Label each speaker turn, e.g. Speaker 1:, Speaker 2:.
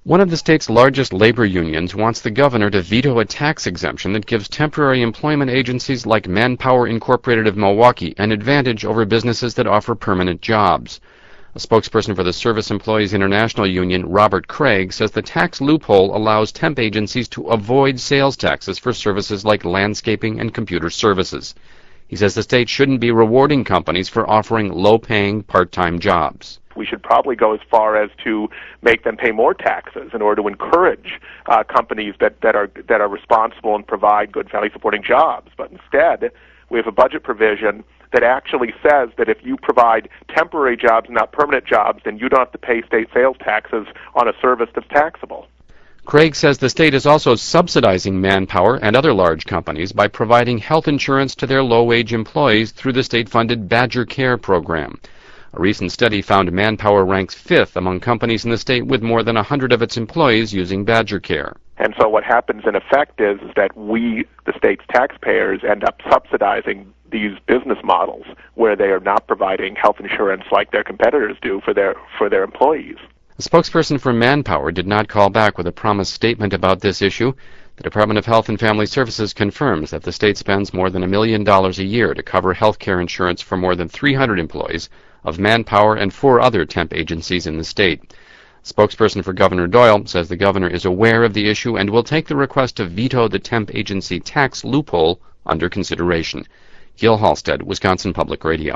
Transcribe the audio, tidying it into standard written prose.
Speaker 1: One of the state's largest labor unions wants the governor to veto a tax exemption that gives temporary employment agencies like Manpower Incorporated of Milwaukee an advantage over businesses that offer permanent jobs. A spokesperson for the Service Employees International Union, Robert Craig, says the tax loophole allows temp agencies to avoid sales taxes for services like landscaping and computer services. He says the state shouldn't be rewarding companies for offering low-paying part-time jobs.
Speaker 2: We should probably go as far as to make them pay more taxes in order to encourage companies that are responsible and provide good family-supporting jobs. But instead, we have a budget provision that actually says that if you provide temporary jobs, not permanent jobs, then you don't have to pay state sales taxes on a service that's taxable.
Speaker 1: Craig says the state is also subsidizing Manpower and other large companies by providing health insurance to their low-wage employees through the state-funded Badger Care program. A recent study found Manpower ranks 5th among companies in the state with more than 100 of its employees using Badger Care.
Speaker 2: And so what happens in effect is that we, the state's taxpayers, end up subsidizing these business models where they are not providing health insurance like their competitors do for their employees.
Speaker 1: A spokesperson for Manpower did not call back with a promised statement about this issue. The Department of Health and Family Services confirms that the state spends more than $1 million a year to cover health care insurance for more than 300 employees of Manpower and 4 other temp agencies in the state. A spokesperson for Governor Doyle says the governor is aware of the issue and will take the request to veto the temp agency tax loophole under consideration. Gil Halstead, Wisconsin Public Radio.